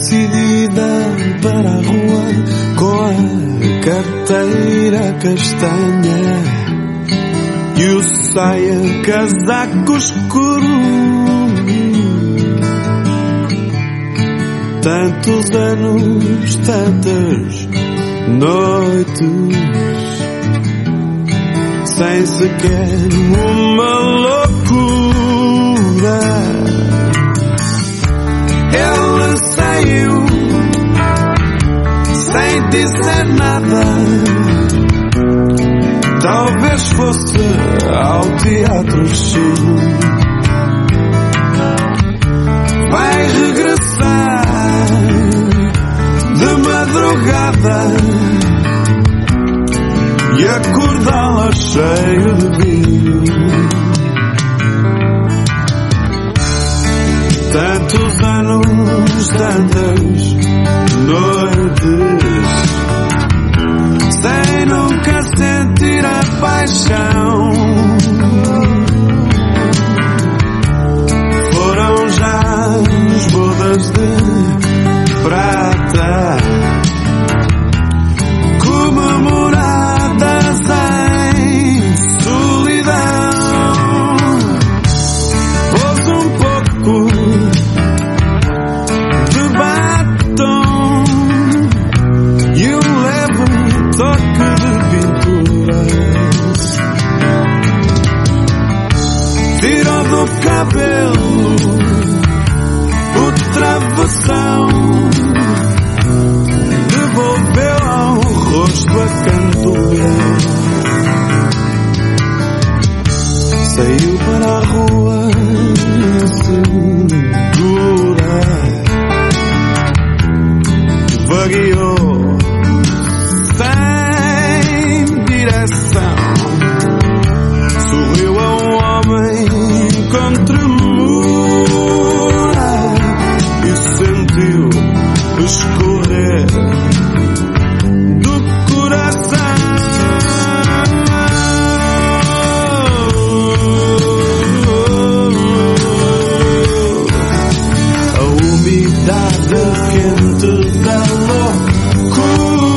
decidida para a rua, com a carteira castanha e o saia casaco escuro. Tantos anos, tantas noites, sem sequer uma loucura. Ela saiu sem dizer nada. Talvez fosse ao teatro Chino. Vai regressar de madrugada e acordá-la cheio de vinho. Tantos anos, tantas noites, sem nunca sentir a paixão. Foram já as bodas de prata, comemoradas em solidão. Pôs um pouco de batom e um leve toque de pintura. Tirou do cabelo o travessão, devolveu ao rosto a cantora. Saiu para a rua segura, vagueou sem direção. Sorriu a um homem com tremura e sentiu escorrer do coração a umidade quente da loucura.